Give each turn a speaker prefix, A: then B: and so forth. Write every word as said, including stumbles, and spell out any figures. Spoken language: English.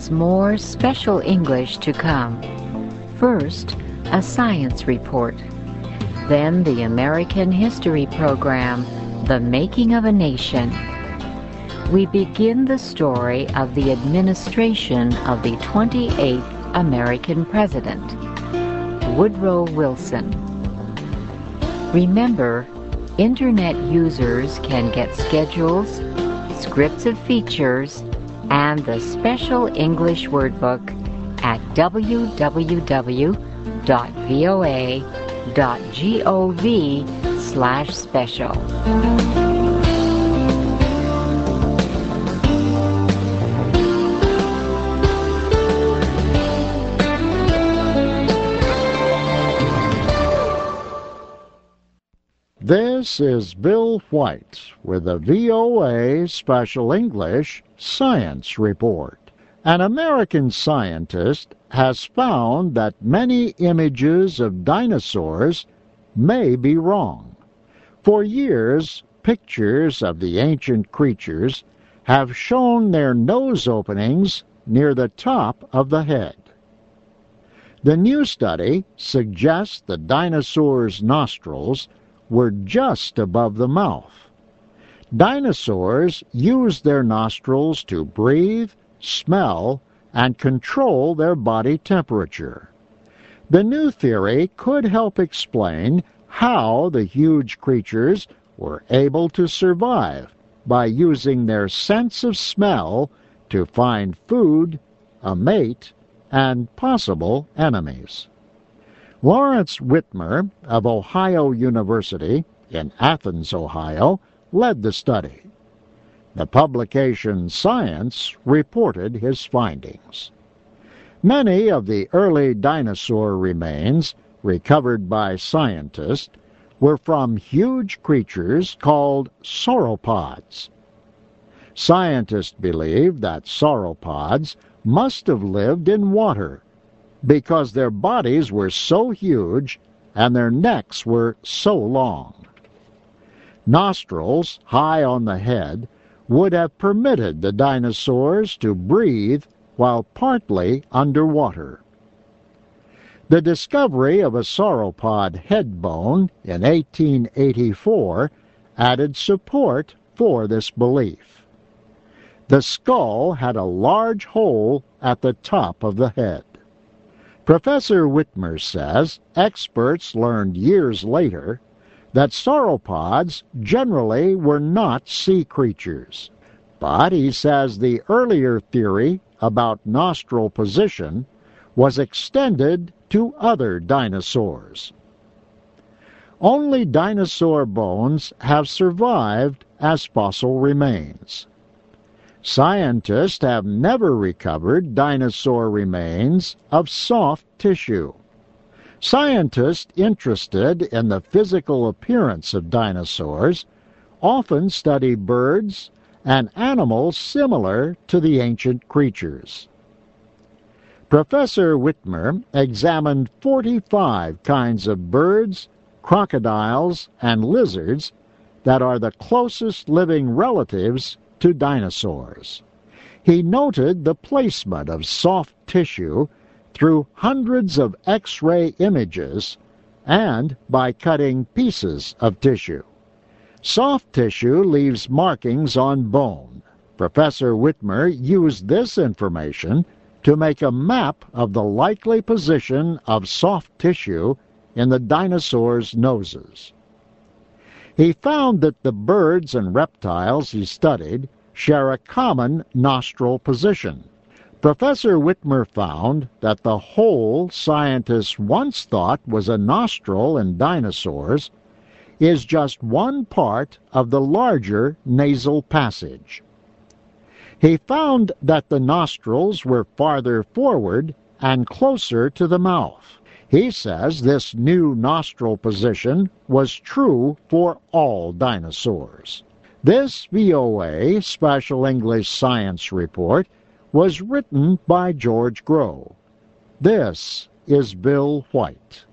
A: is more special English to come. First, a science report. Then the American History Program, The Making of a Nation. We begin the story of the administration of the twenty-eighth American President, Woodrow Wilson. Remember, Internet users can get schedules, scripts of features, and the special English word book at w w w dot voa dot gov slash special.
B: This is Bill White with the V O A Special English Science Report. An American scientist has found that many images of dinosaurs may be wrong. For years, pictures of the ancient creatures have shown their nose openings near the top of the head. The new study suggests the dinosaurs' nostrils were just above the mouth. Dinosaurs used their nostrils to breathe, smell, and control their body temperature. The new theory could help explain how the huge creatures were able to survive by using their sense of smell to find food, a mate, and possible enemies. Lawrence Whitmer of Ohio University in Athens, Ohio, led the study. The publication Science reported his findings. Many of the early dinosaur remains recovered by scientists were from huge creatures called sauropods. Scientists believe that sauropods must have lived in water because their bodies were so huge and their necks were so long. Nostrils high on the head would have permitted the dinosaurs to breathe while partly underwater. The discovery of a sauropod head bone in eighteen eighty-four added support for this belief. The skull had a large hole at the top of the head. Professor Whitmer says experts learned years later that sauropods generally were not sea creatures. But he says the earlier theory about nostril position was extended to other dinosaurs. Only dinosaur bones have survived as fossil remains. Scientists have never recovered dinosaur remains of soft tissue. Scientists interested in the physical appearance of dinosaurs often study birds and animals similar to the ancient creatures. Professor Whitmer examined forty-five kinds of birds, crocodiles, and lizards that are the closest living relatives to dinosaurs. He noted the placement of soft tissue through hundreds of X-ray images and by cutting pieces of tissue. Soft tissue leaves markings on bone. Professor Whitmer used this information to make a map of the likely position of soft tissue in the dinosaurs' noses. He found that the birds and reptiles he studied share a common nostril position. Professor Whitmer found that the hole scientists once thought was a nostril in dinosaurs is just one part of the larger nasal passage. He found that the nostrils were farther forward and closer to the mouth. He says this new nostril position was true for all dinosaurs. This V O A Special English Science Report was written by George Groh. This is Bill White.